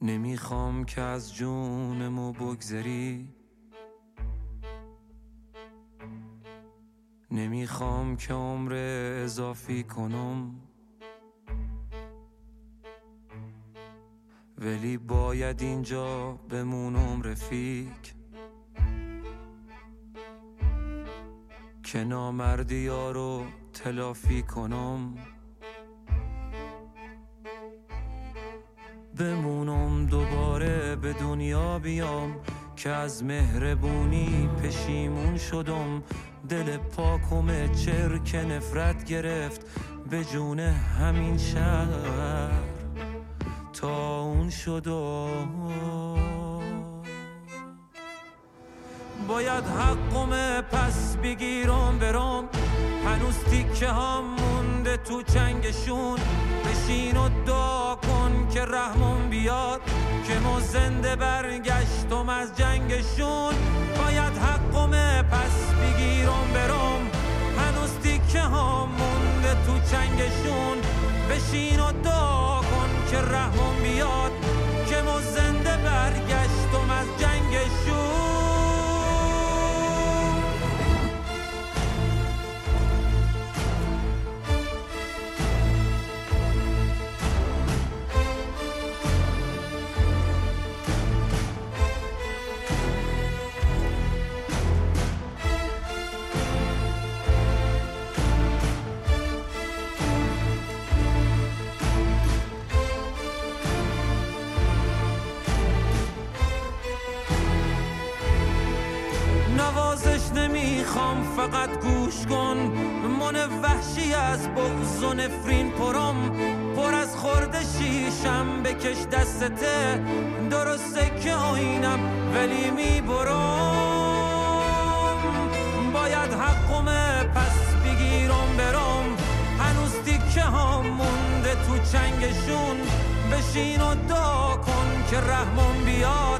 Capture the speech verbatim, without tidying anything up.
نمیخوام که از جونمو بگذری، نمیخوام که عمر اضافی کنم، ولی باید اینجا بمونم رفیق، که نامردی ها رو تلافی کنم. بمونم دوباره به دنیا بیام، که از مهربونی پشیمون شدم. دل پاکم چرک نفرت گرفت به جون همین شهر تا اون شدم. باید حقم پس بگیرم برم، هنوز تیکه هم مونده تو چنگشون. بشین و دعا کن که رحمم بیاد، که ما زنده برگشتم از جنگشون. باید حقم پس بگیرم برم، هنوز تیکه هم مونده تو چنگشون. بشین و دعا کن که رحمم بیاد، که ما زنده برگشتم از جنگشون. نوازش نمیخوام، فقط گوش کن. من وحشی از بغض و نفرین پرم، پر از خورده شیشم بکش دستته. درسته که آینم ولی میبرم. باید حقم پس بگیرم برم، هنوز تیکه هم مونده تو چنگشون. بشین و دعا کن که رحمم بیاد،